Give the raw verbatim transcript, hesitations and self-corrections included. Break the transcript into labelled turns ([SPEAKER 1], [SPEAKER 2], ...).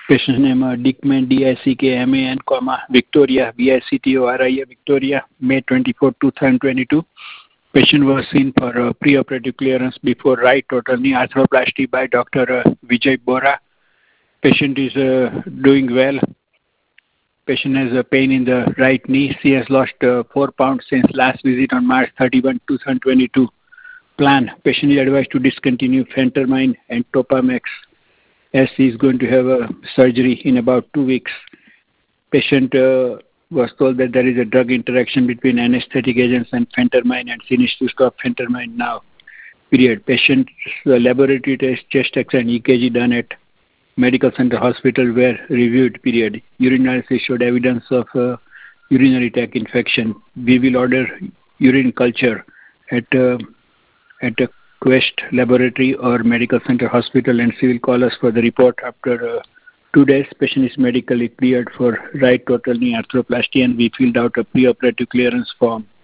[SPEAKER 1] Patient name uh, Dickman, D I C K M A N, comma, Victoria, V I C T O R I A, Victoria, May twenty-fourth, twenty twenty-two. Patient was seen for uh, preoperative clearance before right total knee arthroplasty by Doctor Uh, Vijay Bora. Patient is uh, doing well. Patient has a pain in the right knee. She has lost uh, four pounds since last visit on March thirty-first, twenty twenty-two. Plan. Patient is advised to discontinue Phentermine and Topamax as he is going to have a surgery in about two weeks. Patient uh, was told that there is a drug interaction between anesthetic agents and Phentermine, and she needs to stop Phentermine now. Period. Patient's uh, laboratory test, chest X and E K G done at medical center hospital were reviewed. Period. Urine analysis showed evidence of uh, urinary tract infection. We will order urine culture at uh, at a Quest laboratory or medical center hospital, and she will call us for the report after uh, two days. Patient is medically cleared for right total knee arthroplasty, and we filled out a preoperative clearance form.